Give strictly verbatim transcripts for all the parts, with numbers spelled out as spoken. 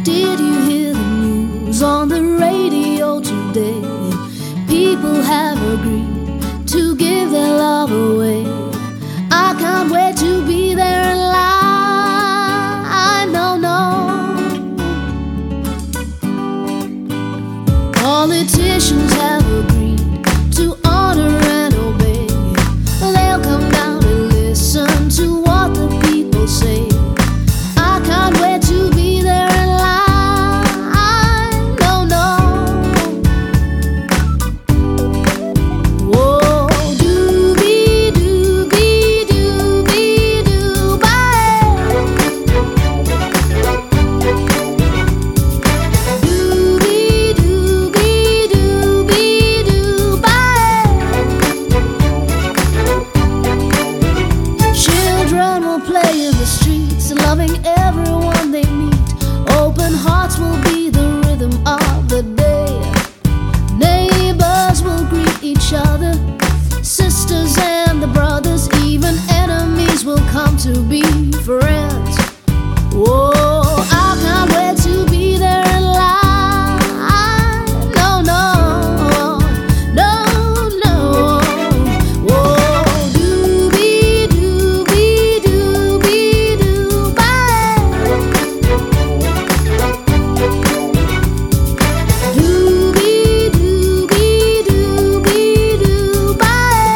Did you hear the news on the radio today? People have agreed to give their love away. I can't wait to be there in line. No, no. Politicians have agreed to honor and obey. They'll come down and listen to what the people say. I can't wait to be there in line. No, no. Whoa, doobie doobie doobie doo bye. Doobie doobie doobie doo bye. Children will play in the streets, loving everyone they meet. Open hearts will be the rhythm of the day. Neighbors will greet each other, sisters and the brothers, even enemies will come to be friends. Whoa, I can't wait to be there in line. No, no, no, no. Whoa, doobie doobie doobie doo bye. Doobie doobie doobie doo bye.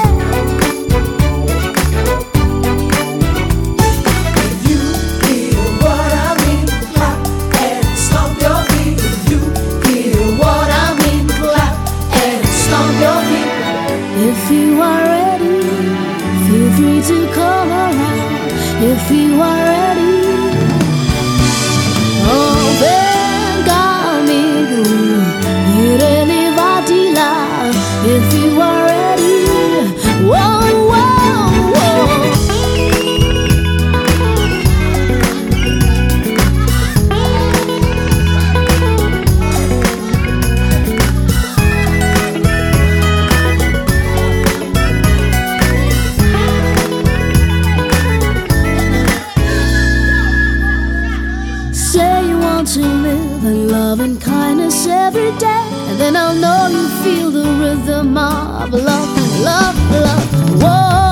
You feel what I mean, clap and stomp your feet. You feel what I mean, clap and stomp your feet. If you are ready, feel free to come around. If you are ready, oh, venga amigo, irene vadila. If you are ready, whoa, whoa, whoa. Say you want to live in love and kindness every day, and then I'll know you feel the rhythm of love, love, love. Whoa.